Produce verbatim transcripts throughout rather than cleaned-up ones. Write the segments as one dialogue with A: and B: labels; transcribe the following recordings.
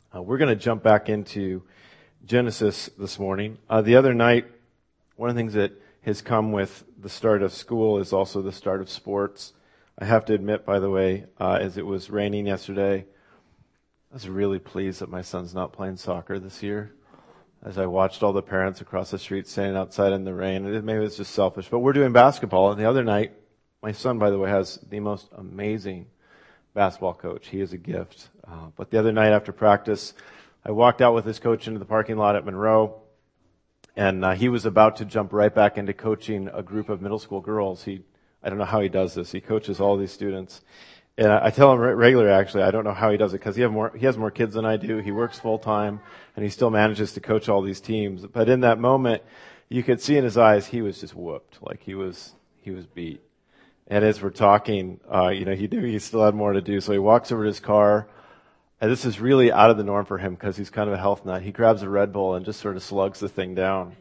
A: Uh, we're going to jump back into Genesis this morning. Uh, the other night, one of the things that has come with the start of school is also the start of sports. I have to admit, by the way, uh, as it was raining yesterday, I was really pleased that my son's not playing soccer this year. As I watched all the parents across the street standing outside in the rain, and maybe it's just selfish, but we're doing basketball. And the other night, my son, by the way, has the most amazing basketball coach. He is a gift. Uh, but the other night after practice, I walked out with his coach into the parking lot at Monroe, and uh, he was about to jump right back into coaching a group of middle school girls. He, I don't know how he does this. He coaches all these students. And I, I tell him regularly, actually, I don't know how he does it because he have more, he has more kids than I do. He works full time, and he still manages to coach all these teams. But in that moment, you could see in his eyes, he was just whooped. Like he was, he was beat. And as we're talking, uh, you know, he knew he still had more to do. So he walks over to his car. And this is really out of the norm for him because he's kind of a health nut. He grabs a Red Bull and just sort of slugs the thing down.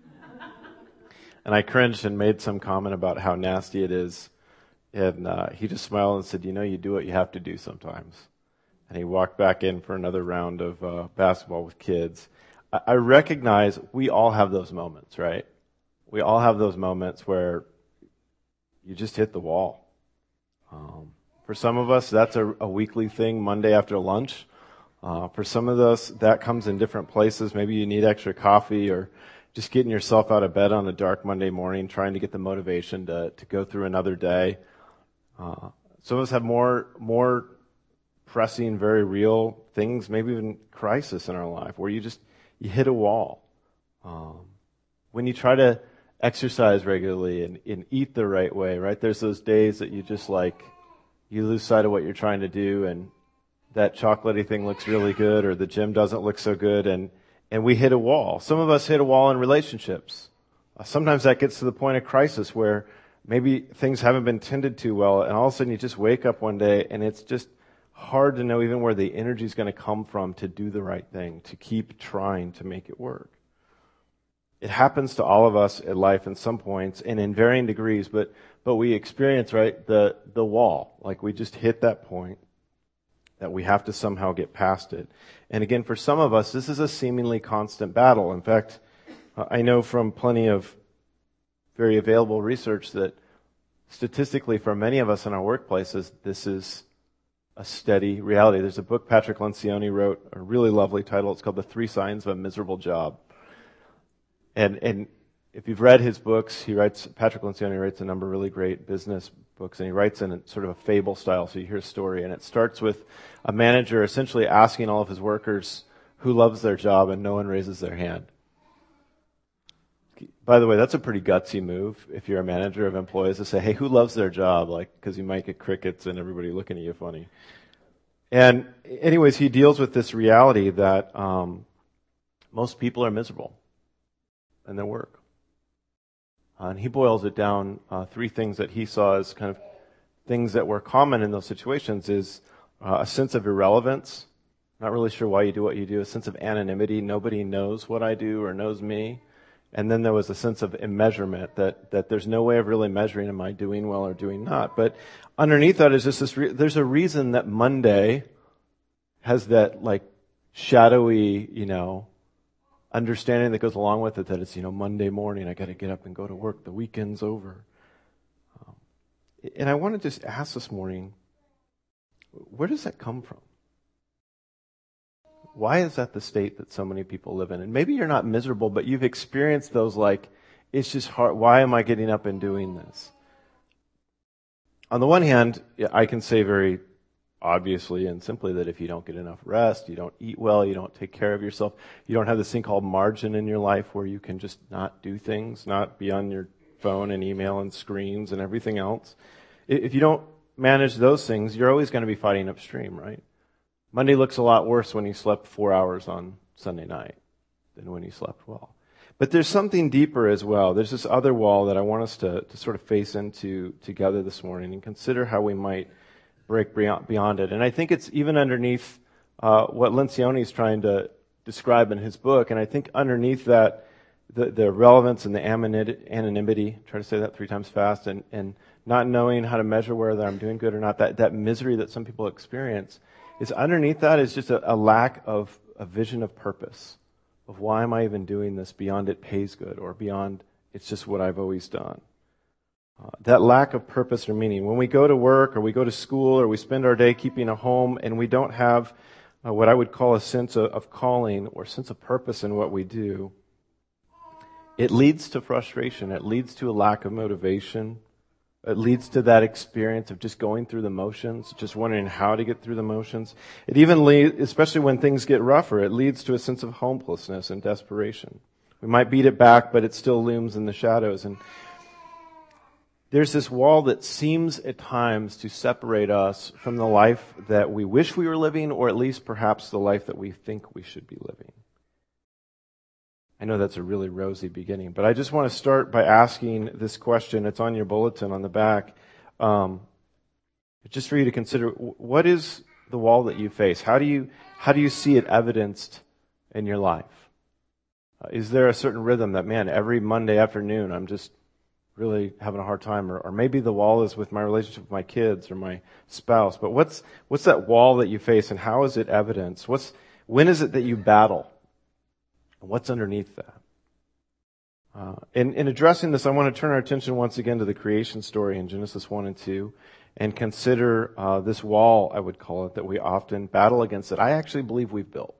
A: And I cringed and made some comment about how nasty it is. And uh, he just smiled and said, you know, you do what you have to do sometimes. And he walked back in for another round of uh, basketball with kids. I, I recognize we all have those moments, right? We all have those moments where you just hit the wall. Um, for some of us, that's a, a weekly thing, Monday after lunch. Uh, for some of us, that comes in different places. Maybe you need extra coffee or just getting yourself out of bed on a dark Monday morning, trying to get the motivation to, to go through another day. Uh, some of us have more, more pressing, very real things, maybe even crisis in our life, where you just, you hit a wall. Um, when you try to exercise regularly and, and eat the right way, right? There's those days that you just like, you lose sight of what you're trying to do and that chocolatey thing looks really good or the gym doesn't look so good and, and we hit a wall. Some of us hit a wall in relationships. Uh, sometimes that gets to the point of crisis where maybe things haven't been tended to well and all of a sudden you just wake up one day and it's just hard to know even where the energy is going to come from to do the right thing, to keep trying to make it work. It happens to all of us in life in some points and in varying degrees, but but we experience, right, the the wall. Like we just hit that point that we have to somehow get past it. And again, for some of us, this is a seemingly constant battle. In fact, I know from plenty of very available research that statistically for many of us in our workplaces, this is a steady reality. There's a book Patrick Lencioni wrote, a really lovely title. It's called The Three Signs of a Miserable Job. And and if you've read his books, he writes, Patrick Lencioni writes a number of really great business books, and he writes in a, sort of a fable style, so you hear a story, and it starts with a manager essentially asking all of his workers who loves their job, and no one raises their hand. By the way, that's a pretty gutsy move if you're a manager of employees to say, hey, who loves their job? Like, because you might get crickets and everybody looking at you funny. And anyways, he deals with this reality that um, most people are miserable in their work. Uh, and he boils it down, uh, three things that he saw as kind of things that were common in those situations is uh, a sense of irrelevance, not really sure why you do what you do, a sense of anonymity, nobody knows what I do or knows me. And then there was a sense of immeasurement, that, that there's no way of really measuring am I doing well or doing not. But underneath that is just this, re- there's a reason that Monday has that like shadowy, you know, understanding that goes along with it, that it's, you know, Monday morning, I got to get up and go to work, the weekend's over. Um, and I want to just ask this morning, where does that come from? Why is that the state that so many people live in? And maybe you're not miserable, but you've experienced those like, it's just hard, why am I getting up and doing this? On the one hand, I can say very obviously and simply that if you don't get enough rest, you don't eat well, you don't take care of yourself, you don't have this thing called margin in your life where you can just not do things, not be on your phone and email and screens and everything else. If you don't manage those things, you're always going to be fighting upstream, right? Monday looks a lot worse when you slept four hours on Sunday night than when you slept well. But there's something deeper as well. There's this other wall that I want us to, to sort of face into together this morning and consider how we might break beyond it. And I think it's even underneath uh, what Lencioni is trying to describe in his book. And I think underneath that, the, the relevance and the anonymity, try to say that three times fast, and, and not knowing how to measure whether I'm doing good or not, that, that misery that some people experience is underneath that is just a, a lack of a vision of purpose, of why am I even doing this beyond it pays good or beyond it's just what I've always done. Uh, that lack of purpose or meaning. When we go to work or we go to school or we spend our day keeping a home and we don't have uh, what I would call a sense of, of calling or sense of purpose in what we do, it leads to frustration. It leads to a lack of motivation. It leads to that experience of just going through the motions, just wondering how to get through the motions. It even leads, especially when things get rougher, it leads to a sense of hopelessness and desperation. We might beat it back, but it still looms in the shadows. And there's this wall that seems at times to separate us from the life that we wish we were living, or at least perhaps the life that we think we should be living. I know that's a really rosy beginning, but I just want to start by asking this question. It's on your bulletin on the back. Um, just for you to consider, what is the wall that you face? How do you, how do you see it evidenced in your life? Uh, is there a certain rhythm that, man, every Monday afternoon I'm just really having a hard time, or, or maybe the wall is with my relationship with my kids or my spouse. But what's what's that wall that you face, and how is it evidenced? What's when is it that you battle? And what's underneath that? Uh, in, in addressing this, I want to turn our attention once again to the creation story in Genesis one and two, and consider uh, this wall, I would call it, that we often battle against that I actually believe we've built.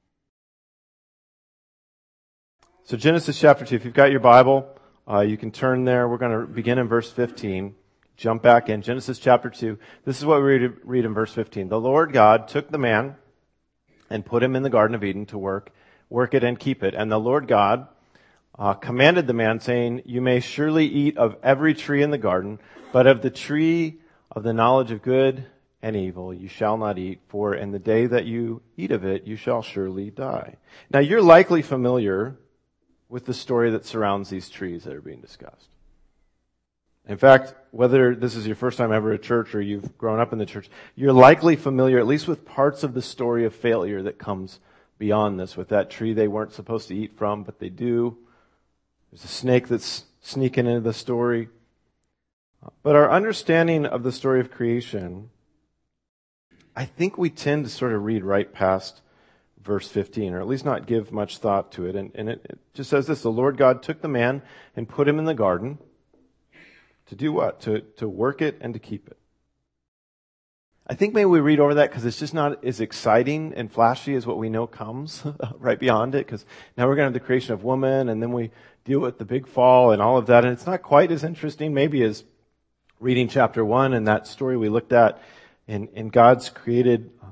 A: So Genesis chapter two, if you've got your Bible, Uh, you can turn there. We're going to begin in verse fifteen. Jump back in. Genesis chapter two. This is what we read, read in verse fifteen. The Lord God took the man and put him in the Garden of Eden to work, work it and keep it. And the Lord God uh, commanded the man, saying, you may surely eat of every tree in the garden, but of the tree of the knowledge of good and evil you shall not eat, for in the day that you eat of it you shall surely die. Now you're likely familiar with the story that surrounds these trees that are being discussed. In fact, whether this is your first time ever at church or you've grown up in the church, you're likely familiar at least with parts of the story of failure that comes beyond this, with that tree they weren't supposed to eat from, but they do. There's a snake that's sneaking into the story. But our understanding of the story of creation, I think we tend to sort of read right past verse fifteen, or at least not give much thought to it. And, and it, it just says this: the Lord God took the man and put him in the garden to do what? To, to work it and to keep it. I think maybe we read over that because it's just not as exciting and flashy as what we know comes right beyond it, because now we're going to have the creation of woman, and then we deal with the big fall and all of that, and it's not quite as interesting maybe as reading chapter one and that story we looked at in, in God's created uh,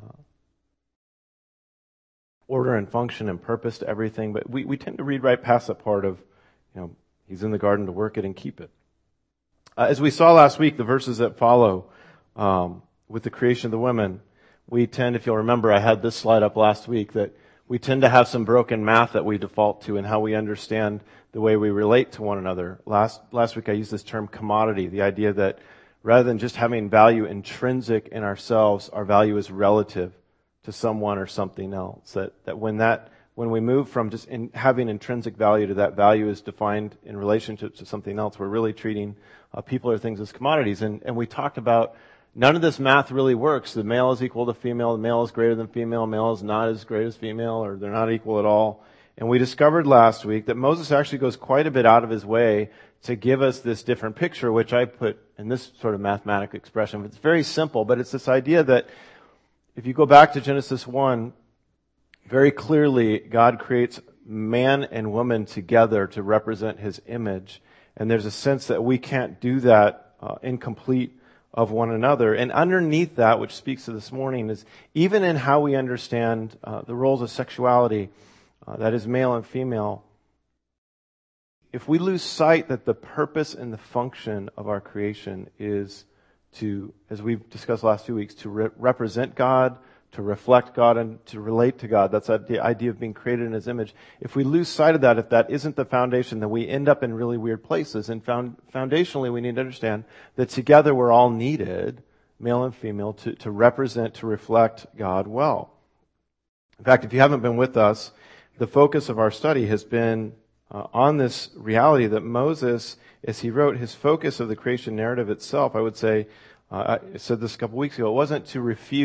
A: order and function and purpose to everything, but we, we tend to read right past that part of, you know, he's in the garden to work it and keep it. Uh, as we saw last week, the verses that follow um, with the creation of the women, we tend, if you'll remember, I had this slide up last week, that we tend to have some broken math that we default to in how we understand the way we relate to one another. Last last week I used this term commodity, the idea that rather than just having value intrinsic in ourselves, our value is relative to someone or something else. That that when that when we move from just in having intrinsic value to that value is defined in relationship to something else, we're really treating uh, people or things as commodities. And and we talked about none of this math really works. The male is equal to female, the male is greater than female, male is not as great as female, or they're not equal at all. And we discovered last week that Moses actually goes quite a bit out of his way to give us this different picture, which I put in this sort of mathematical expression. It's very simple, but it's this idea that if you go back to Genesis one, very clearly God creates man and woman together to represent his image. And there's a sense that we can't do that uh, incomplete of one another. And underneath that, which speaks to this morning, is even in how we understand uh, the roles of sexuality, uh, that is male and female, if we lose sight that the purpose and the function of our creation is to, as we've discussed last few weeks, to re- represent God, to reflect God, and to relate to God. That's the idea of being created in his image. If we lose sight of that, if that isn't the foundation, then we end up in really weird places. And found, foundationally, we need to understand that together we're all needed, male and female, to, to represent, to reflect God well. In fact, if you haven't been with us, the focus of our study has been uh, on this reality that Moses, as he wrote his focus of the creation narrative itself, I would say, uh, I said this a couple weeks ago, it wasn't to refute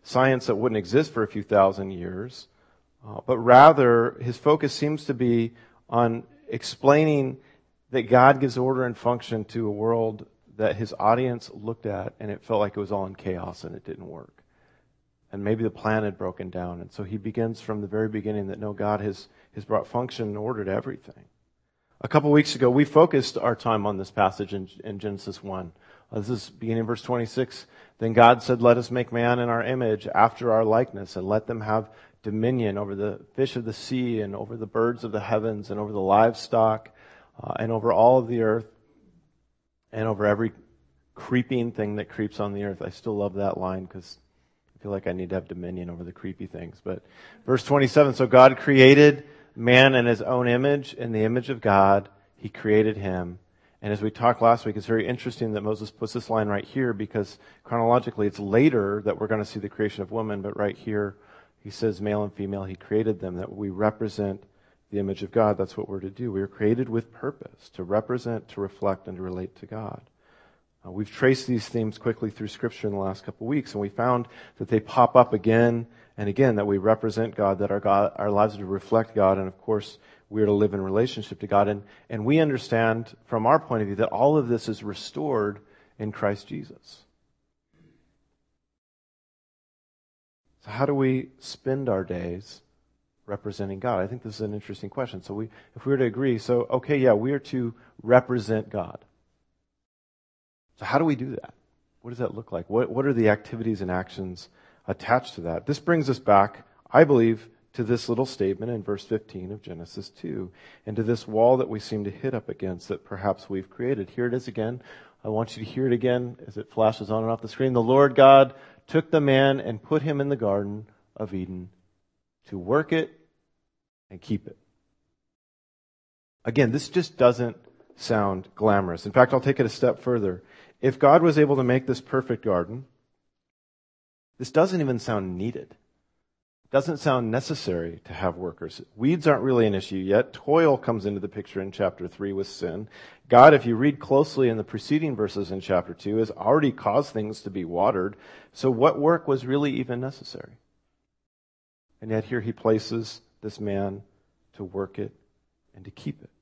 A: science that wouldn't exist for a few thousand years, uh, but rather his focus seems to be on explaining that God gives order and function to a world that his audience looked at and it felt like it was all in chaos and it didn't work. And maybe the plan had broken down. And so he begins from the very beginning that no, God has, has brought function and order to everything. A couple weeks ago, we focused our time on this passage in, in Genesis one. Uh, this is beginning in verse twenty-six. Then God said, let us make man in our image after our likeness and let them have dominion over the fish of the sea and over the birds of the heavens and over the livestock uh, and over all of the earth and over every creeping thing that creeps on the earth. I still love that line because I feel like I need to have dominion over the creepy things. But verse twenty-seven, so God created man in his own image. In the image of God, he created him. And as we talked last week, it's very interesting that Moses puts this line right here because chronologically it's later that we're going to see the creation of woman. But right here, he says male and female, he created them, that we represent the image of God. That's what we're to do. We were created with purpose, to represent, to reflect, and to relate to God. Uh, we've traced these themes quickly through Scripture in the last couple of weeks, and we found that they pop up again and again, that we represent God, that our God, our lives are to reflect God, and of course, we are to live in relationship to God. And, and we understand from our point of view that all of this is restored in Christ Jesus. So how do we spend our days representing God? I think this is an interesting question. So we, if we were to agree, so okay, yeah, we are to represent God. So how do we do that? What does that look like? What, what are the activities and actions attached to that? This brings us back, I believe, to this little statement in verse fifteen of Genesis two, and to this wall that we seem to hit up against that perhaps we've created. Here it is again. I want you to hear it again as it flashes on and off the screen. The Lord God took the man and put him in the Garden of Eden to work it and keep it. Again, this just doesn't sound glamorous. In fact, I'll take it a step further. If God was able to make this perfect garden, this doesn't even sound needed. It doesn't sound necessary to have workers. Weeds aren't really an issue yet. Toil comes into the picture in chapter three with sin. God, if you read closely in the preceding verses in chapter two, has already caused things to be watered. So what work was really even necessary? And yet here he places this man to work it and to keep it.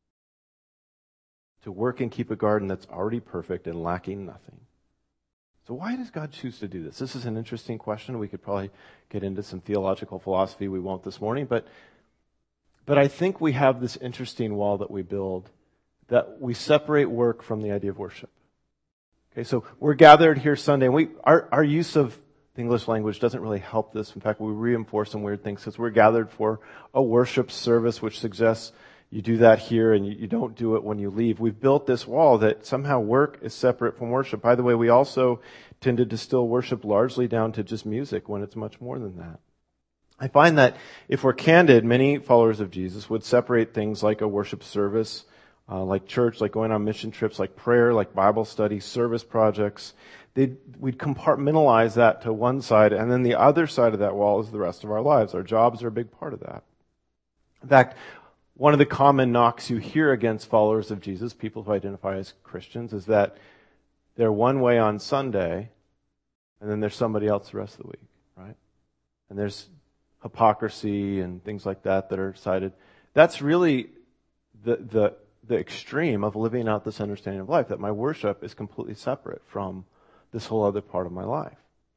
A: To work and keep a garden that's already perfect and lacking nothing. So why does God choose to do this? This is an interesting question. We could probably get into some theological philosophy. We won't this morning. But, but I think we have this interesting wall that we build that we separate work from the idea of worship. Okay, so we're gathered here Sunday. And we, our, our use of the English language doesn't really help this. In fact, we reinforce some weird things because we're gathered for a worship service, which suggests you do that here and you don't do it when you leave. We've built this wall that somehow work is separate from worship. By the way, we also tend to distill worship largely down to just music when it's much more than that. I find that if we're candid, many followers of Jesus would separate things like a worship service, uh, like church, like going on mission trips, like prayer, like Bible study, service projects. They'd, we'd compartmentalize that to one side, and then the other side of that wall is the rest of our lives. Our jobs are a big part of that. In fact, one of the common knocks you hear against followers of Jesus, people who identify as Christians, is that they're one way on Sunday, and then there's somebody else the rest of the week, right? And there's hypocrisy and things like that that are cited. That's really the the the extreme of living out this understanding of life, that my worship is completely separate from this whole other part of my life.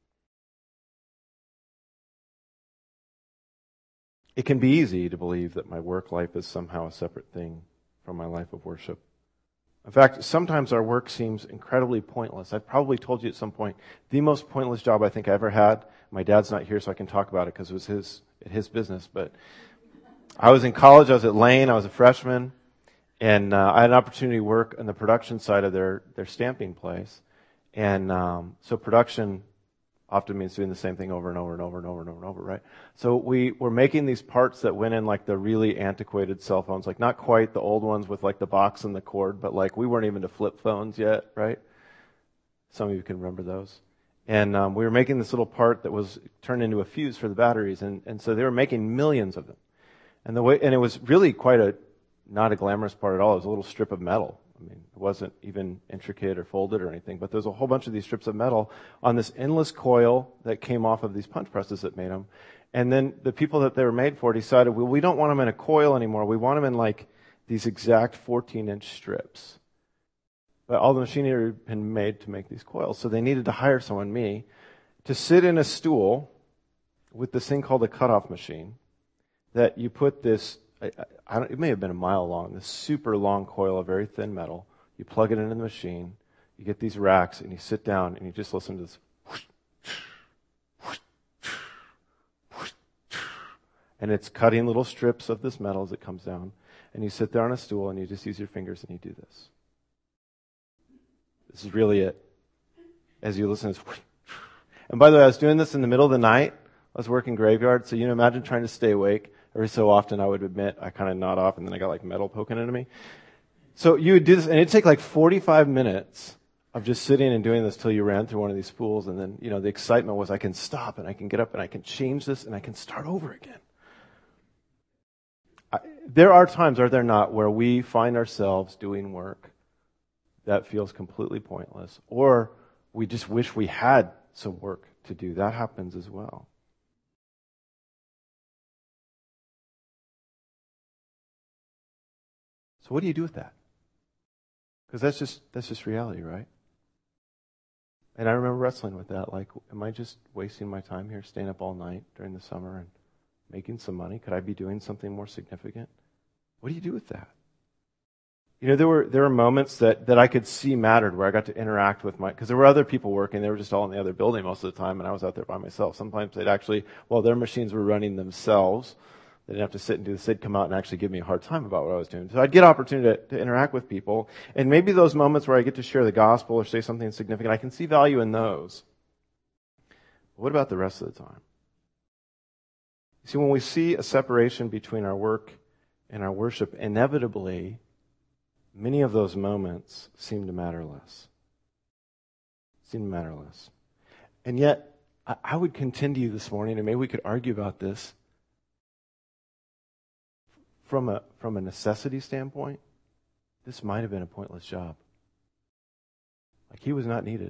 A: It can be easy to believe that my work life is somehow a separate thing from my life of worship. In fact, sometimes our work seems incredibly pointless. I've probably told you at some point, the most pointless job I think I ever had. My dad's not here, so I can talk about it because it was his his business. But I was in college. I was at Lane. I was a freshman, and uh, I had an opportunity to work on the production side of their their stamping place. And um, so production often means doing the same thing over and over and over and over and over and over, right? So we were making these parts that went in like the really antiquated cell phones, like not quite the old ones with like the box and the cord, but like we weren't even to flip phones yet, right? Some of you can remember those. And um, we were making this little part that was turned into a fuse for the batteries, and, and so they were making millions of them. And the way, and it was really quite a, not a glamorous part at all. It was a little strip of metal, I mean, it wasn't even intricate or folded or anything, but there's a whole bunch of these strips of metal on this endless coil that came off of these punch presses that made them. And then the people that they were made for decided, well, we don't want them in a coil anymore. We want them in like these exact fourteen-inch strips. But all the machinery had been made to make these coils. So they needed to hire someone, me, to sit in a stool with this thing called a cutoff machine that you put this, I, I don't, it may have been a mile long, this super long coil of very thin metal. You plug it into the machine, you get these racks, and you sit down and you just listen to this. And it's cutting little strips of this metal as it comes down. And you sit there on a stool and you just use your fingers and you do this. This is really it. As you listen to this. And by the way, I was doing this in the middle of the night. I was working graveyard, so you know, imagine trying to stay awake. Every so often I would admit I kind of nod off and then I got like metal poking into me. So you would do this and it'd take like forty-five minutes of just sitting and doing this till you ran through one of these spools, and then, you know, the excitement was I can stop and I can get up and I can change this and I can start over again. I, there are times, are there not, where we find ourselves doing work that feels completely pointless, or we just wish we had some work to do. That happens as well. So what do you do with that? Because that's just that's just reality, right? And I remember wrestling with that. Like, am I just wasting my time here, staying up all night during the summer and making some money? Could I be doing something more significant? What do you do with that? You know, there were there were moments that, that I could see mattered where I got to interact with my, because there were other people working. They were just all in the other building most of the time, and I was out there by myself. Sometimes they'd actually, while their machines were running themselves, they didn't have to sit and do this. They'd come out and actually give me a hard time about what I was doing. So I'd get opportunity to, to interact with people, and maybe those moments where I get to share the gospel or say something significant, I can see value in those. But what about the rest of the time? You see, when we see a separation between our work and our worship, inevitably, many of those moments seem to matter less. Seem to matter less. And yet, I, I would contend to you this morning, and maybe we could argue about this, from a from a necessity standpoint, this might have been a pointless job. Like, he was not needed.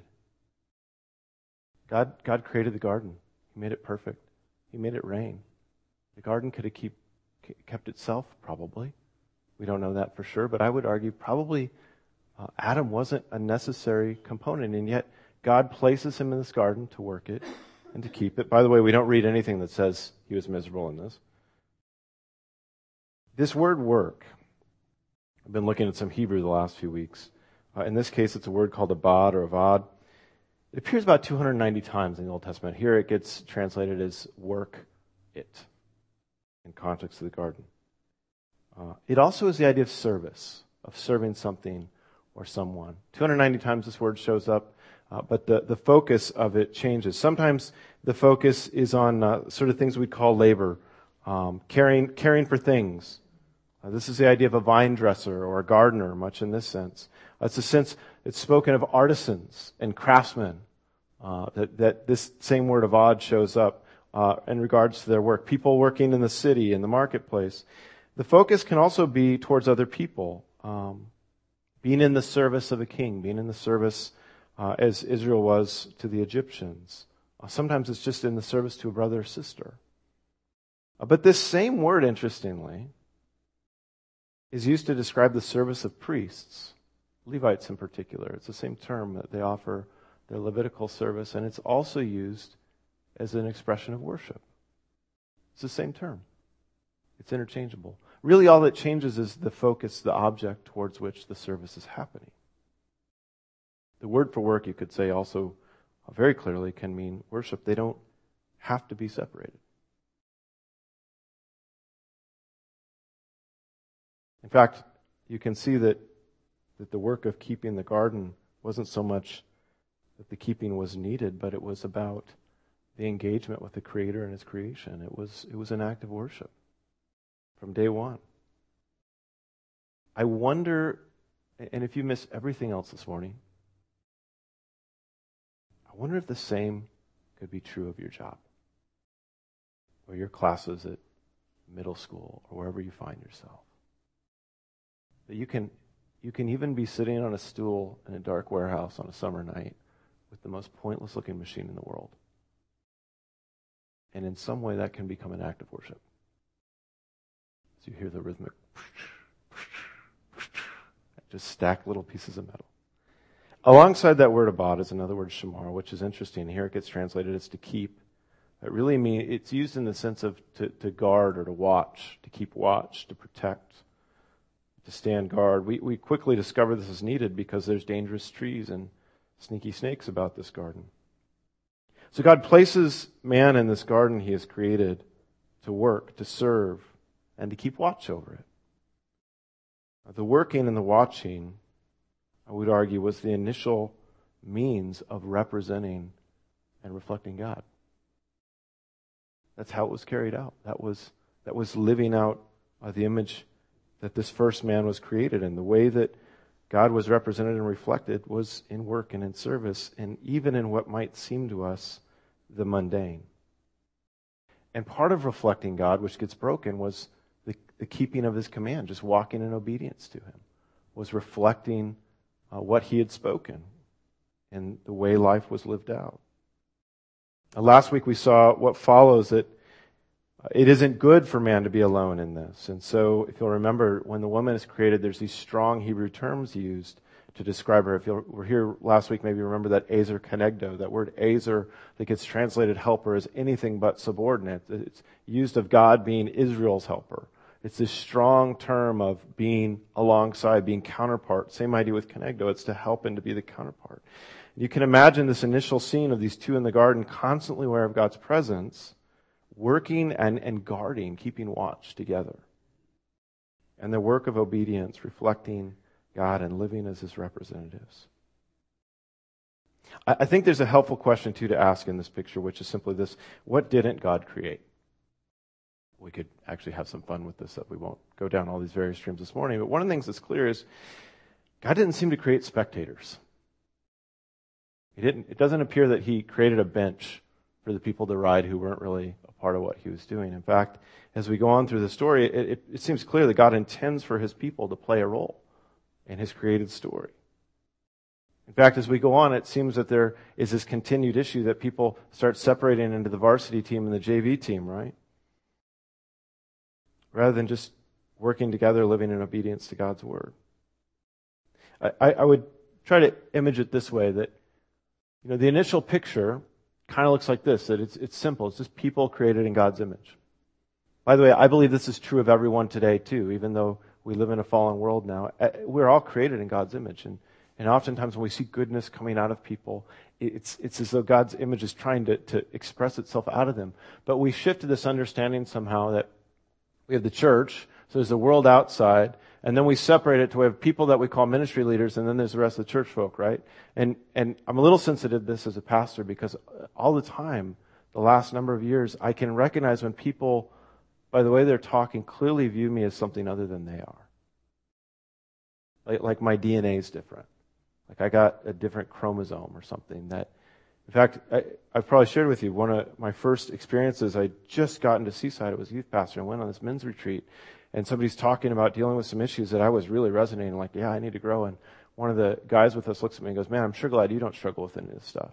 A: God God created the garden. He made it perfect. He made it rain. The garden could have keep, kept itself, probably. We don't know that for sure, but I would argue probably uh, Adam wasn't a necessary component, and yet God places him in this garden to work it and to keep it. By the way, we don't read anything that says he was miserable in this. This word work, I've been looking at some Hebrew the last few weeks. Uh, in this case, it's a word called abad or avad. It appears about two hundred ninety times in the Old Testament. Here it gets translated as work it in context of the garden. Uh, it also is the idea of service, of serving something or someone. two hundred ninety times this word shows up, uh, but the, the focus of it changes. Sometimes the focus is on uh, sort of things we'd call labor, um, caring, caring for things. Uh, this is the idea of a vine dresser or a gardener, much in this sense. Uh, it's a sense, it's spoken of artisans and craftsmen, uh, that, that this same word avad shows up uh, in regards to their work. People working in the city, in the marketplace. The focus can also be towards other people, um, being in the service of a king, being in the service uh, as Israel was to the Egyptians. Uh, sometimes it's just in the service to a brother or sister. Uh, but this same word, interestingly, is used to describe the service of priests, Levites in particular. It's the same term that they offer their Levitical service, and it's also used as an expression of worship. It's the same term. It's interchangeable. Really, all that changes is the focus, the object towards which the service is happening. The word for work, you could say also very clearly, can mean worship. They don't have to be separated. In fact, you can see that, that the work of keeping the garden wasn't so much that the keeping was needed, but it was about the engagement with the Creator and His creation. It was, it was an act of worship from day one. I wonder, and if you miss everything else this morning, I wonder if the same could be true of your job or your classes at middle school or wherever you find yourself. That you can You can even be sitting on a stool in a dark warehouse on a summer night with the most pointless looking machine in the world. And in some way that can become an act of worship. So you hear the rhythmic, just stacked little pieces of metal. Alongside that word abad is another word, shamar, which is interesting. Here it gets translated as to keep. It really means, it's used in the sense of to, to guard or to watch, to keep watch, to protect, to stand guard. We, we quickly discover this is needed because there's dangerous trees and sneaky snakes about this garden. So God places man in this garden he has created to work, to serve, and to keep watch over it. The working and the watching, I would argue, was the initial means of representing and reflecting God. That's how it was carried out. That was that was living out uh, the image that this first man was created in. The way that God was represented and reflected was in work and in service, and even in what might seem to us the mundane. And part of reflecting God, which gets broken, was the, the keeping of his command, just walking in obedience to him, was reflecting uh, what he had spoken and the way life was lived out. Uh, last week we saw what follows, that it isn't good for man to be alone in this. And so, if you'll remember, when the woman is created, there's these strong Hebrew terms used to describe her. If you were here last week, maybe you remember that ezer kenegdo, that word ezer that gets translated helper is anything but subordinate. It's used of God being Israel's helper. It's this strong term of being alongside, being counterpart. Same idea with kenegdo. It's to help and to be the counterpart. You can imagine this initial scene of these two in the garden, constantly aware of God's presence, working and, and guarding, keeping watch together. And the work of obedience, reflecting God and living as his representatives. I, I think there's a helpful question, too, to ask in this picture, which is simply this: what didn't God create? We could actually have some fun with this, that we won't go down all these various streams this morning. But one of the things that's clear is God didn't seem to create spectators. He didn't. It doesn't appear that he created a bench for the people to ride who weren't really a part of what he was doing. In fact, as we go on through the story, it, it, it seems clear that God intends for his people to play a role in his created story. In fact, as we go on, it seems that there is this continued issue that people start separating into the varsity team and the J V team, right? Rather than just working together, living in obedience to God's word. I, I, I would try to image it this way, that you know, the initial picture kind of looks like this, that it's it's simple. It's just people created in God's image. By the way, I believe this is true of everyone today too, even though we live in a fallen world now. We're all created in God's image. And, and oftentimes when we see goodness coming out of people, it's it's as though God's image is trying to, to express itself out of them. But we shift to this understanding somehow that we have the church, so there's the world outside, and then we separate it to we have people that we call ministry leaders, and then there's the rest of the church folk, right? And and I'm a little sensitive to this as a pastor, because all the time, the last number of years, I can recognize when people, by the way they're talking, clearly view me as something other than they are. Like, like my D N A is different. Like I got a different chromosome or something. That, in fact, I, I've probably shared with you, one of my first experiences, I just got into Seaside. It was youth pastor. I went on this men's retreat. And somebody's talking about dealing with some issues that I was really resonating, like, yeah, I need to grow. And one of the guys with us looks at me and goes, man, I'm sure glad you don't struggle with any of this stuff.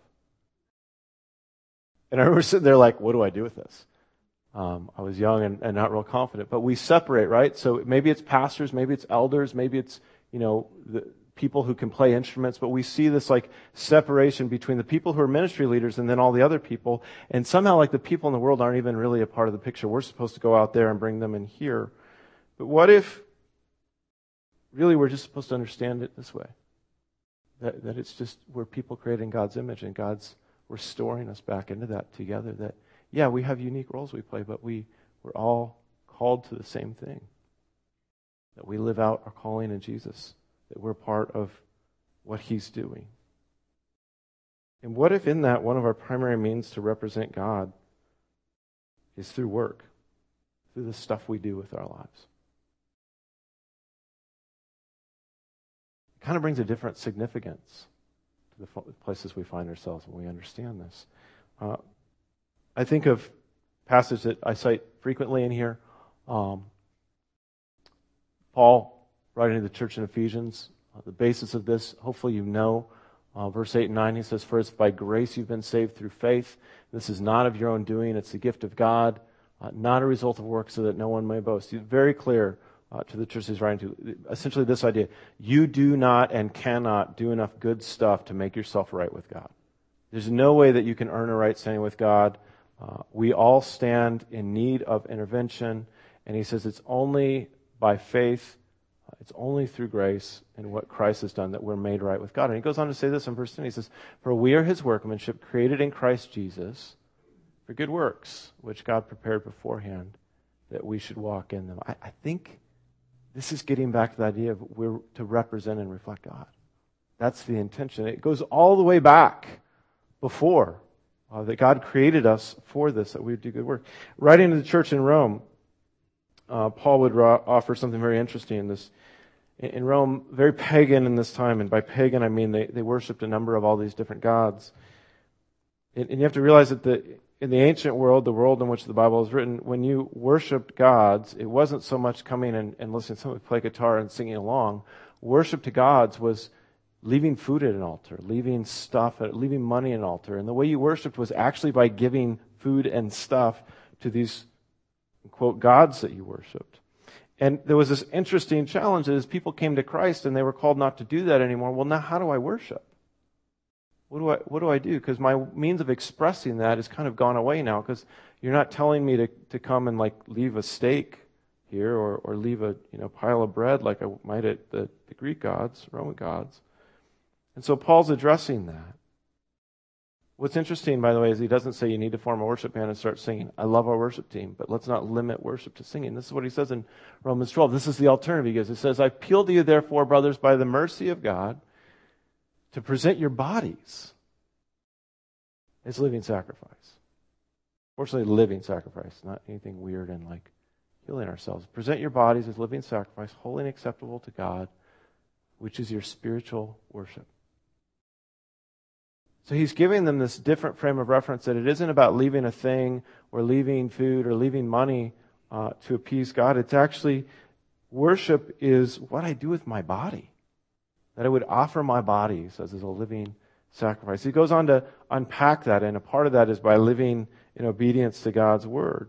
A: And I remember sitting there like, what do I do with this? Um, I was young and, and not real confident. But we separate, right? So maybe it's pastors, maybe it's elders, maybe it's, you know, the people who can play instruments. But we see this like separation between the people who are ministry leaders and then all the other people. And somehow like the people in the world aren't even really a part of the picture. We're supposed to go out there and bring them in here. But what if really we're just supposed to understand it this way? That, that it's just we're people created in God's image, and God's restoring us back into that together. That, yeah, we have unique roles we play, but we, we're all called to the same thing. That we live out our calling in Jesus. That we're part of what He's doing. And what if in that one of our primary means to represent God is through work, through the stuff we do with our lives? Kind of brings a different significance to the places we find ourselves when we understand this. Uh, I think of a passage that I cite frequently in here. Um, Paul writing to the church in Ephesians. Uh, the basis of this, hopefully you know, uh, verse eight and nine, he says, "For it's by grace you've been saved through faith. This is not of your own doing, it's the gift of God, uh, not a result of work, so that no one may boast." He's very clear uh, to the church he's writing to. Essentially this idea, you do not and cannot do enough good stuff to make yourself right with God. There's no way that you can earn a right standing with God. Uh, we all stand in need of intervention, and he says it's only by faith, it's only through grace and what Christ has done that we're made right with God. And he goes on to say this in verse ten. He says, "For we are his workmanship, created in Christ Jesus for good works, which God prepared beforehand that we should walk in them." I, I think this is getting back to the idea of we're to represent and reflect God. That's the intention. It goes all the way back before uh, that God created us for this, that we would do good work. Writing to the church in Rome, uh, Paul would ra- offer something very interesting in this. In Rome, very pagan in this time, and by pagan I mean they, they worshipped a number of all these different gods. And, and you have to realize that the, in the ancient world, the world in which the Bible is written, when you worshipped gods, it wasn't so much coming and, and listening to somebody play guitar and singing along. Worship to gods was leaving food at an altar, leaving stuff, leaving money at an altar. And the way you worshipped was actually by giving food and stuff to these, quote, gods that you worshipped. And there was this interesting challenge as people came to Christ and they were called not to do that anymore. Well, now how do I worship? What do I what do I do? Because my means of expressing that has kind of gone away now, because you're not telling me to, to come and like leave a steak here or, or leave a you know pile of bread like I might at the, the Greek gods, Roman gods. And so Paul's addressing that. What's interesting, by the way, is he doesn't say you need to form a worship band and start singing. I love our worship team, but let's not limit worship to singing. This is what he says in Romans twelve. This is the alternative he gives. It says, "I appeal to you, therefore, brothers, by the mercy of God, to present your bodies as living sacrifice." Fortunately, living sacrifice, not anything weird and like killing ourselves. "Present your bodies as living sacrifice, holy and acceptable to God, which is your spiritual worship." So he's giving them this different frame of reference, that it isn't about leaving a thing or leaving food or leaving money uh, to appease God. It's actually, worship is what I do with my body. That I would offer my body, he says, as a living sacrifice. He goes on to unpack that, and a part of that is by living in obedience to God's word.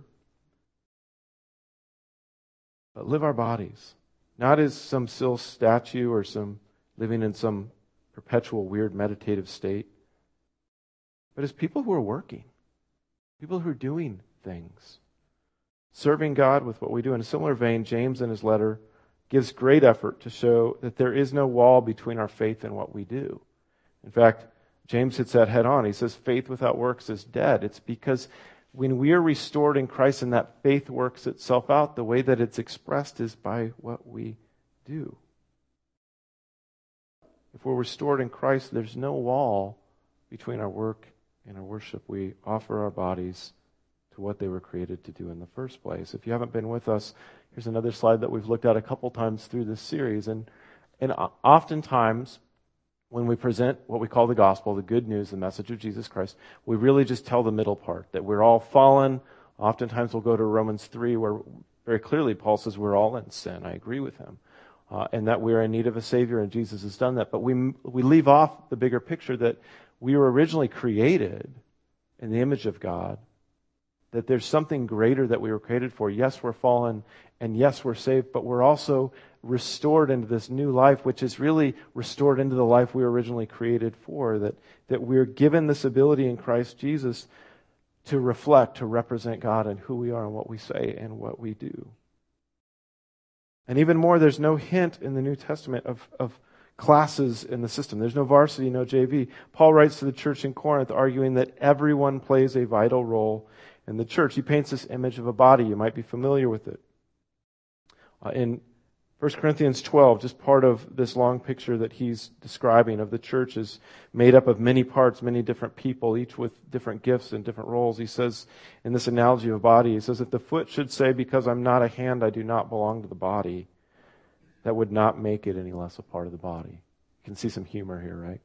A: But live our bodies, not as some still statue or some living in some perpetual weird meditative state, but as people who are working, people who are doing things, serving God with what we do. In a similar vein, James in his letter gives great effort to show that there is no wall between our faith and what we do. In fact, James hits that head on. He says faith without works is dead. It's because when we are restored in Christ and that faith works itself out, the way that it's expressed is by what we do. If we're restored in Christ, there's no wall between our work and our worship. We offer our bodies to what they were created to do in the first place. If you haven't been with us, here's another slide that we've looked at a couple times through this series. And, and oftentimes, when we present what we call the gospel, the good news, the message of Jesus Christ, we really just tell the middle part, that we're all fallen. Oftentimes we'll go to Romans three, where very clearly Paul says we're all in sin. I agree with him. Uh, and that we're in need of a Savior, and Jesus has done that. But we we leave off the bigger picture that we were originally created in the image of God, that there's something greater that we were created for. Yes, we're fallen, and yes, we're saved, but we're also restored into this new life, which is really restored into the life we were originally created for, that, that we're given this ability in Christ Jesus to reflect, to represent God and who we are and what we say and what we do. And even more, there's no hint in the New Testament of, of classes in the system. There's no varsity, no J V. Paul writes to the church in Corinth arguing that everyone plays a vital role in the church. He paints this image of a body. You might be familiar with it. Uh, in First Corinthians twelve, just part of this long picture that he's describing of the church is made up of many parts, many different people, each with different gifts and different roles. He says, in this analogy of a body, he says, if the foot should say, because I'm not a hand, I do not belong to the body, that would not make it any less a part of the body. You can see some humor here, right?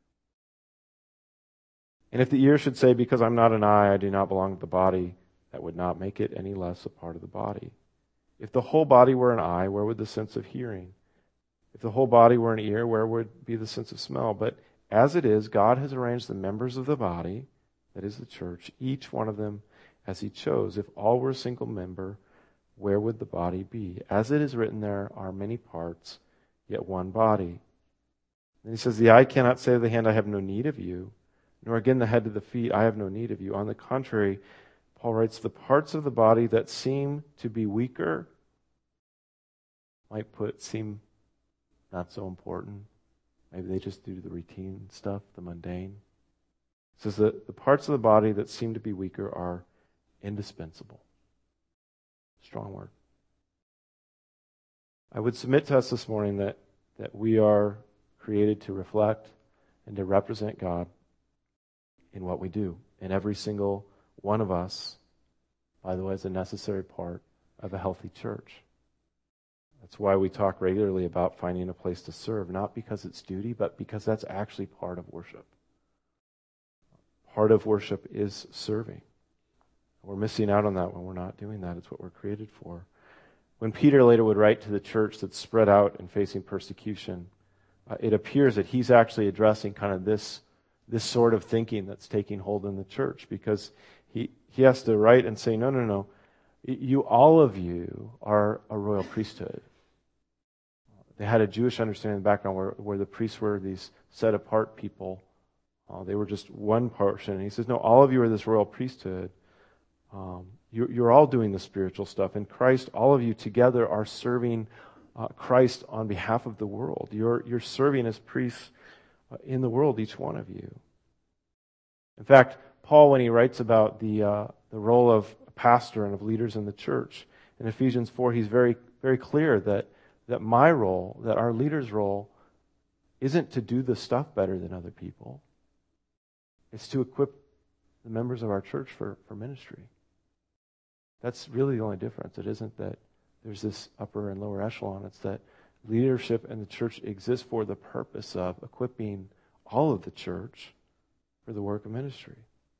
A: And if the ear should say, because I'm not an eye, I do not belong to the body, that would not make it any less a part of the body. If the whole body were an eye, where would the sense of hearing If the whole body were an ear, where would be the sense of smell? But as it is, God has arranged the members of the body, that is the church, each one of them as he chose. If all were a single member, where would the body be? As it is written, there are many parts, yet one body. And he says, the eye cannot say to the hand, I have no need of you, nor again the head to the feet, I have no need of you. On the contrary, Paul writes, the parts of the body that seem to be weaker, might put seem not so important. Maybe they just do the routine stuff, the mundane. It says that the parts of the body that seem to be weaker are indispensable. Strong word. I would submit to us this morning that, that we are created to reflect and to represent God in what we do. And every single one of us, by the way, is a necessary part of a healthy church. That's why we talk regularly about finding a place to serve, not because it's duty, but because that's actually part of worship. Part of worship is serving. We're missing out on that when we're not doing that. It's what we're created for. When Peter later would write to the church that's spread out and facing persecution, uh, it appears that he's actually addressing kind of this, this sort of thinking that's taking hold in the church, because he, he has to write and say, no, no, no, you, all of you are a royal priesthood. They had a Jewish understanding in the background where, where the priests were these set-apart people. Uh, they were just one portion. And he says, no, all of you are this royal priesthood. Um, you're, you're all doing the spiritual stuff. In Christ, all of you together are serving uh, Christ on behalf of the world. You're, you're serving as priests uh, in the world, each one of you. In fact, Paul, when he writes about the uh, the role of a pastor and of leaders in the church, in Ephesians four, he's very, very clear that that my role, that our leader's role, isn't to do the stuff better than other people. It's to equip the members of our church for, for ministry. That's really the only difference. It isn't that there's this upper and lower echelon. It's that leadership in the church exists for the purpose of equipping all of the church for the work of ministry.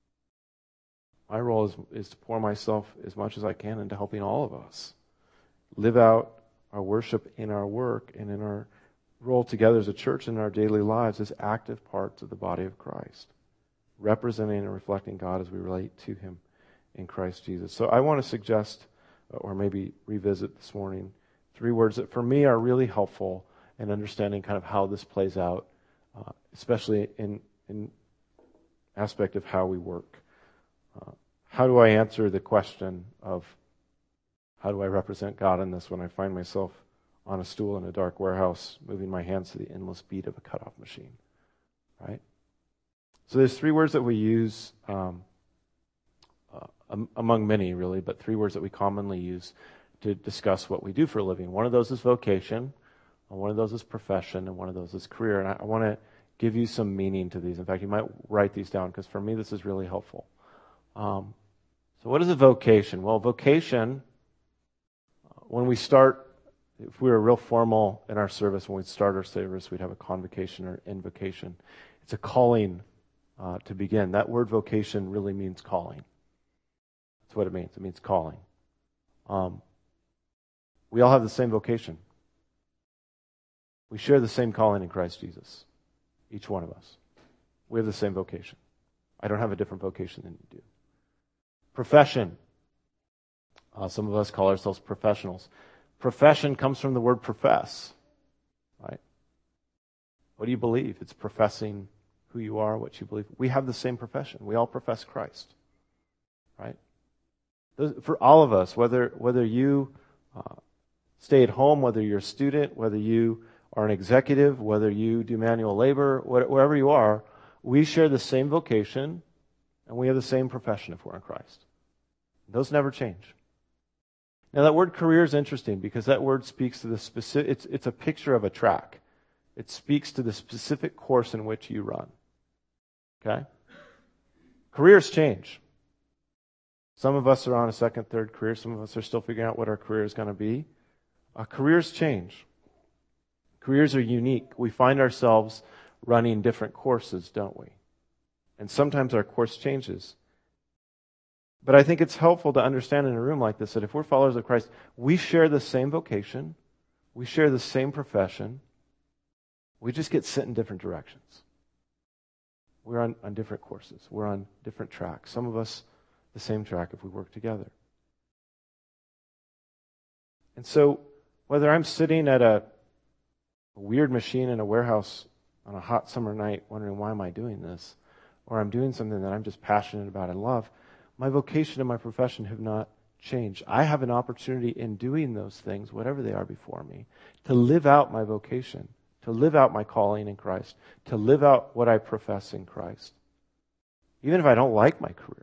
A: My role is, is to pour myself as much as I can into helping all of us live out our worship in our work and in our role together as a church in our daily lives as active parts of the body of Christ, representing and reflecting God as we relate to Him in Christ Jesus. So I want to suggest, or maybe revisit this morning, three words that for me are really helpful in understanding kind of how this plays out, uh, especially in in aspect of how we work. Uh, how do I answer the question of how do I represent God in this when I find myself on a stool in a dark warehouse moving my hands to the endless beat of a cutoff machine, right? So there's three words that we use, um, uh, um, among many really, but three words that we commonly use to discuss what we do for a living. One of those is vocation, one of those is profession, and one of those is career. And I, I want to give you some meaning to these. In fact, you might write these down because for me this is really helpful. Um, so what is a vocation? Well, vocation, when we start, if we were real formal in our service, when we start our service, we'd have a convocation or invocation. It's a calling uh, to begin. That word vocation really means calling. That's what it means. It means calling. Um, we all have the same vocation. We share the same calling in Christ Jesus. Each one of us. We have the same vocation. I don't have a different vocation than you do. Profession. Uh, some of us call ourselves professionals. Profession comes from the word profess, right? What do you believe? It's professing who you are, what you believe. We have the same profession. We all profess Christ, right? Those, for all of us, whether whether you uh, stay at home, whether you're a student, whether you are an executive, whether you do manual labor, wherever you are, we share the same vocation and we have the same profession if we're in Christ. Those never change. Now that word career is interesting because that word speaks to the specific, it's, it's a picture of a track. It speaks to the specific course in which you run. Okay? Careers change. Some of us are on a second, third career. Some of us are still figuring out what our career is going to be. Uh, careers change. Careers are unique. We find ourselves running different courses, don't we? And sometimes our course changes. But I think it's helpful to understand in a room like this that if we're followers of Christ, we share the same vocation, we share the same profession, We just get sent in different directions. We're on, on different courses. We're on different tracks. Some of us, the same track if we work together. And so, whether I'm sitting at a, a weird machine in a warehouse on a hot summer night wondering why am I doing this, or I'm doing something that I'm just passionate about and love, my vocation and my profession have not changed. I have an opportunity in doing those things, whatever they are before me, to live out my vocation, to live out my calling in Christ, to live out what I profess in Christ, even if I don't like my career.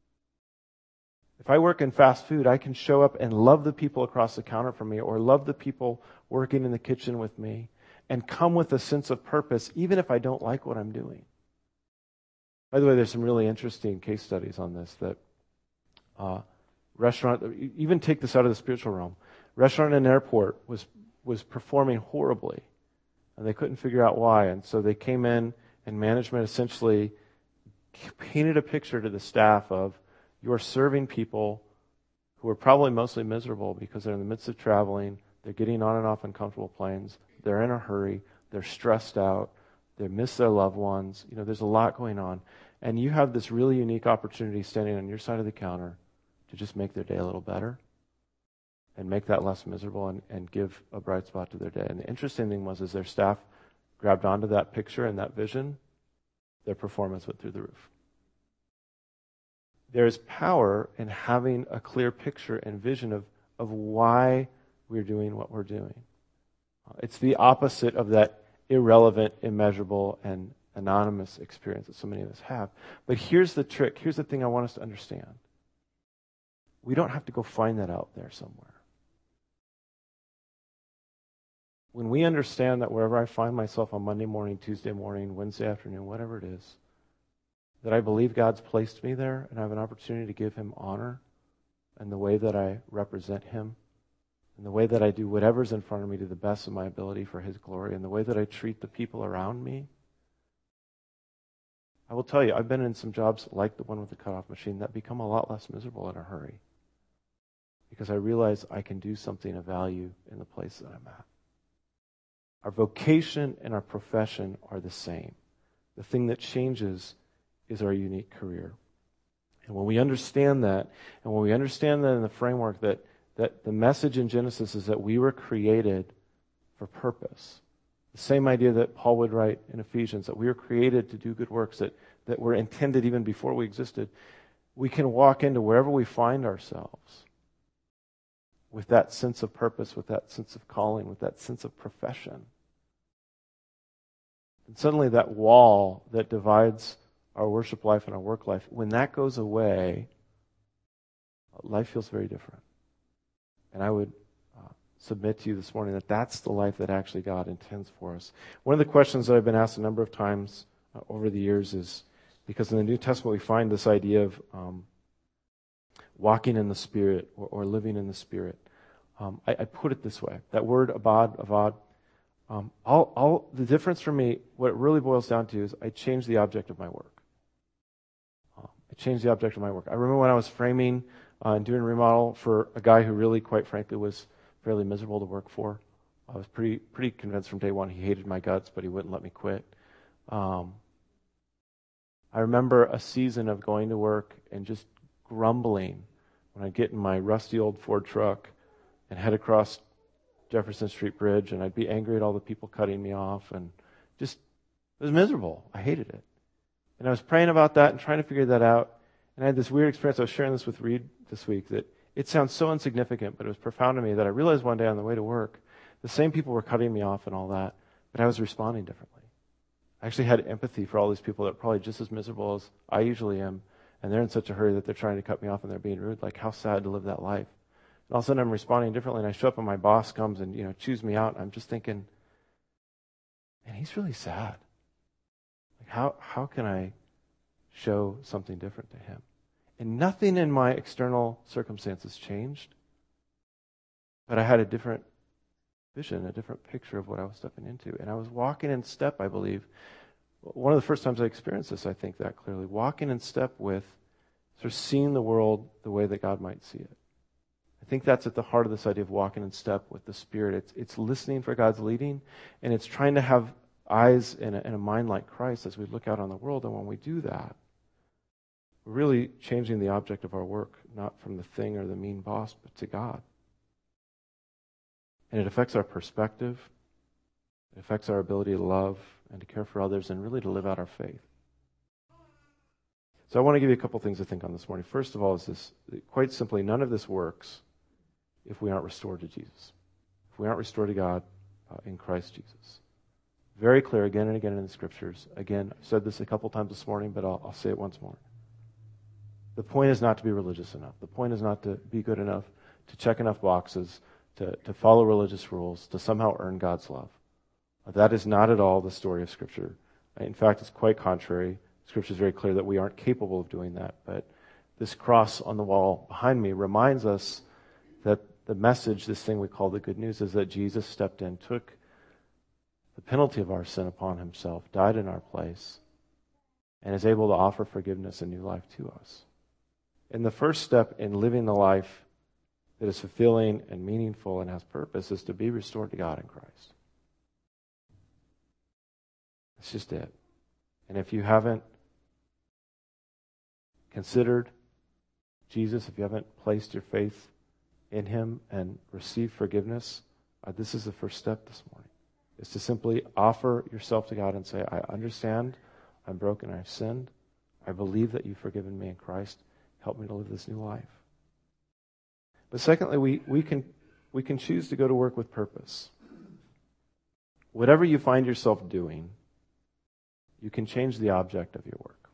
A: If I work in fast food, I can show up and love the people across the counter from me, or love the people working in the kitchen with me, and come with a sense of purpose, even if I don't like what I'm doing. By the way, there's some really interesting case studies on this that uh, restaurant, even take this out of the spiritual realm. Restaurant in an airport was was performing horribly, and they couldn't figure out why. And so they came in, and management essentially painted a picture to the staff of, you're serving people who are probably mostly miserable because they're in the midst of traveling, they're getting on and off uncomfortable planes, they're in a hurry, they're stressed out, they miss their loved ones. You know, there's a lot going on. And you have this really unique opportunity standing on your side of the counter to just make their day a little better and make that less miserable and, and give a bright spot to their day. And the interesting thing was, is their staff grabbed onto that picture and that vision, their performance went through the roof. There's power in having a clear picture and vision of, of why we're doing what we're doing. It's the opposite of that irrelevant, immeasurable, and anonymous experience that so many of us have. But here's the trick. Here's the thing I want us to understand. We don't have to go find that out there somewhere. When we understand that wherever I find myself on Monday morning, Tuesday morning, Wednesday afternoon, whatever it is, that I believe God's placed me there and I have an opportunity to give Him honor and the way that I represent Him and the way that I do whatever's in front of me to the best of my ability for His glory and the way that I treat the people around me. I will tell you, I've been in some jobs like the one with the cutoff machine that become a lot less miserable in a hurry because I realize I can do something of value in the place that I'm at. Our vocation and our profession are the same. The thing that changes is our unique career. And when we understand that, and when we understand that in the framework that, that the message in Genesis is that we were created for purpose, the same idea that Paul would write in Ephesians, that we were created to do good works that, that were intended even before we existed, we can walk into wherever we find ourselves with that sense of purpose, with that sense of calling, with that sense of profession. And suddenly that wall that divides our worship life and our work life, when that goes away, life feels very different. And I would uh, submit to you this morning that that's the life that actually God intends for us. One of the questions that I've been asked a number of times uh, over the years is, because in the New Testament we find this idea of um, walking in the Spirit or, or living in the Spirit. Um, I, I put it this way, that word abad, avad, um, all, all, the difference for me, what it really boils down to is I change the object of my work. I changed the object of my work. I remember when I was framing uh, and doing remodel for a guy who really, quite frankly, was fairly miserable to work for. I was pretty pretty convinced from day one he hated my guts, but he wouldn't let me quit. Um, I remember a season of going to work and just grumbling when I'd get in my rusty old Ford truck and head across Jefferson Street Bridge, and I'd be angry at all the people cutting me off, and just, it was miserable. I hated it. And I was praying about that and trying to figure that out. And I had this weird experience. I was sharing this with Reed this week that it sounds so insignificant, but it was profound to me that I realized one day on the way to work, the same people were cutting me off and all that, but I was responding differently. I actually had empathy for all these people that are probably just as miserable as I usually am, and they're in such a hurry that they're trying to cut me off and they're being rude. Like, how sad to live that life. And all of a sudden I'm responding differently, and I show up and my boss comes and, you know, chews me out, and I'm just thinking, man, he's really sad. Like, how how can I show something different to him? And nothing in my external circumstances changed, but I had a different vision, a different picture of what I was stepping into. And I was walking in step, I believe. One of the first times I experienced this, I think that clearly, walking in step with sort of seeing the world the way that God might see it. I think that's at the heart of this idea of walking in step with the Spirit. It's, it's listening for God's leading, and it's trying to have eyes and a, and a mind like Christ as we look out on the world. And when we do that, we're really changing the object of our work, not from the thing or the mean boss, but to God. And it affects our perspective. It affects our ability to love and to care for others and really to live out our faith. So I want to give you a couple things to think on this morning. First of all is this, quite simply, none of this works if we aren't restored to Jesus. If we aren't restored to God uh, in Christ Jesus. Very clear again and again in the Scriptures. Again, I've said this a couple times this morning, but I'll, I'll say it once more. The point is not to be religious enough. The point is not to be good enough, to check enough boxes, to, to follow religious rules, to somehow earn God's love. That is not at all the story of Scripture. In fact, it's quite contrary. Scripture is very clear that we aren't capable of doing that. But this cross on the wall behind me reminds us that the message, this thing we call the good news, is that Jesus stepped in, took the penalty of our sin upon himself, died in our place, and is able to offer forgiveness and new life to us. And the first step in living the life that is fulfilling and meaningful and has purpose is to be restored to God in Christ. That's just it. And if you haven't considered Jesus, if you haven't placed your faith in him and received forgiveness, uh, this is the first step this morning. Is to simply offer yourself to God and say, I understand I'm broken, I've sinned. I believe that you've forgiven me in Christ. Help me to live this new life. But secondly, we, we can we can choose to go to work with purpose. Whatever you find yourself doing, you can change the object of your work.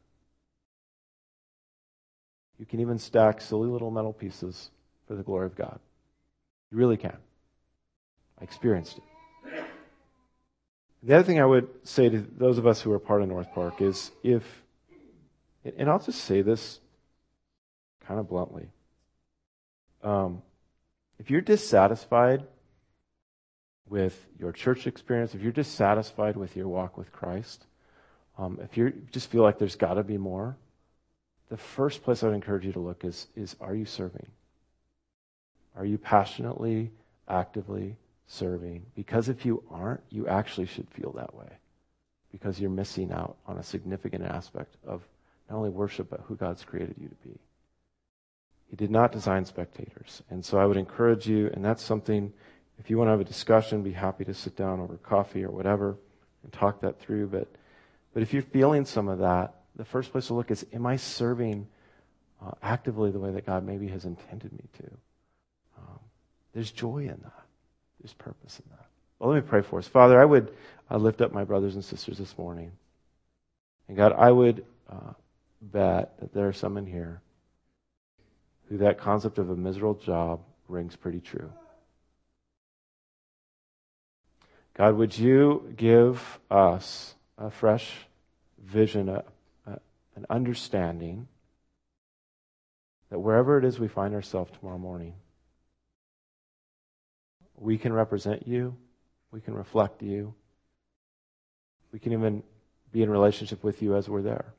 A: You can even stack silly little metal pieces for the glory of God. You really can. I experienced it. The other thing I would say to those of us who are part of North Park is if, and I'll just say this kind of bluntly, um, if you're dissatisfied with your church experience, if you're dissatisfied with your walk with Christ, um, if you just feel like there's got to be more, the first place I would encourage you to look is, is are you serving? Are you passionately, actively serving? Because if you aren't, you actually should feel that way. Because you're missing out on a significant aspect of not only worship, but who God's created you to be. He did not design spectators. And so I would encourage you, and that's something, if you want to have a discussion, be happy to sit down over coffee or whatever and talk that through. But, but if you're feeling some of that, the first place to look is, am I serving uh, actively the way that God maybe has intended me to? Um, there's joy in that. There's purpose in that. Well, let me pray for us. Father, I would uh, lift up my brothers and sisters this morning. And God, I would uh, bet that there are some in here who that concept of a miserable job rings pretty true. God, would you give us a fresh vision, a, a, an understanding that wherever it is we find ourselves tomorrow morning, we can represent you, we can reflect you, we can even be in relationship with you as we're there.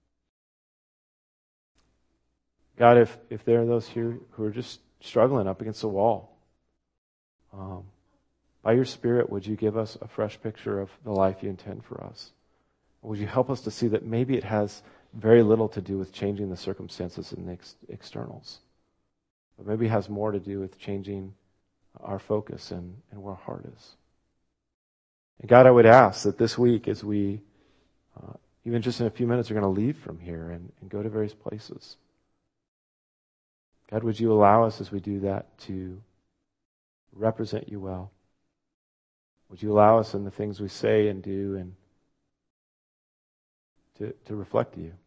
A: God, if, if there are those here who are just struggling up against a wall, um, by your Spirit, would you give us a fresh picture of the life you intend for us? Would you help us to see that maybe it has very little to do with changing the circumstances and the ex- externals, but maybe it has more to do with changing our focus and, and where our heart is. And God, I would ask that this week, as we, uh, even just in a few minutes, are going to leave from here and, and go to various places, God, would you allow us as we do that to represent you well? Would you allow us in the things we say and do and to, to reflect you?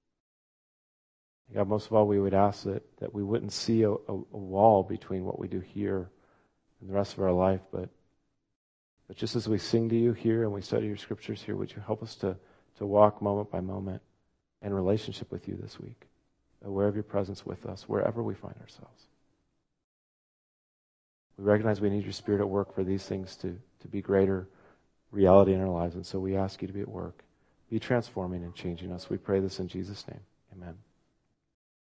A: God, most of all, we would ask that, that we wouldn't see a, a, a wall between what we do here and the rest of our life, but but just as we sing to you here and we study your scriptures here, would you help us to, to walk moment by moment in relationship with you this week, aware of your presence with us, wherever we find ourselves. We recognize we need your Spirit at work for these things to, to be greater reality in our lives, and so we ask you to be at work, be transforming and changing us. We pray this in Jesus' name. Amen.